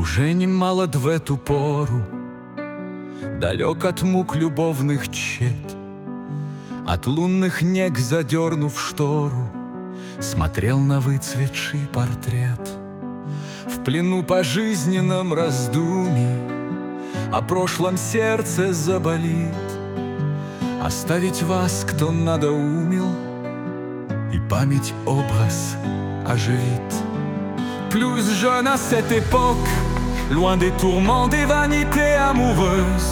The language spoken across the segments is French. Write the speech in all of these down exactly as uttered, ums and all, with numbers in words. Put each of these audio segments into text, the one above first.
Уже немало в эту пору, далек от мук любовных чет, от лунных нег задернув штору, смотрел на выцветший портрет. В плену пожизненном раздумье о прошлом сердце заболит. Оставить вас кто надоумил, и память образ оживит. Plus jeune à cette époque, loin des tourments des vanités amoureuses,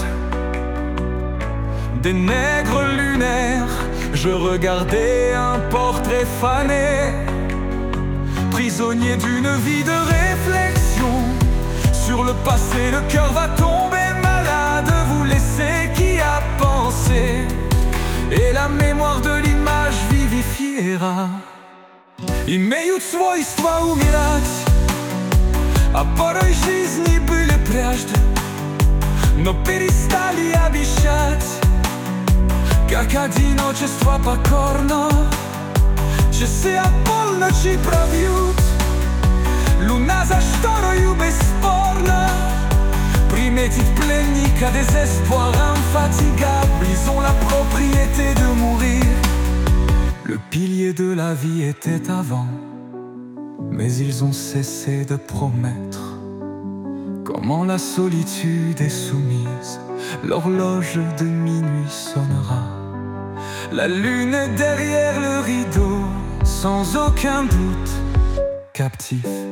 des nègres lunaires, je regardais un portrait fané, prisonnier d'une vie de réflexion. Sur le passé, le cœur va tomber malade. Vous laissez qui a pensé, et la mémoire de l'image vivifiera. Имеют свойство умирать, а порой жизни были прежде, но перестали обещать, как одиночество покорно. Часы о полночи пробьют, луна за шторою бесспорно приметит пленника désespoir infatigable. Ils ont la propriété de mourir. Le pilier de la vie était avant, mais ils ont cessé de promettre. Comment la solitude est soumise, l'horloge de minuit sonnera. La lune est derrière le rideau, sans aucun doute captif.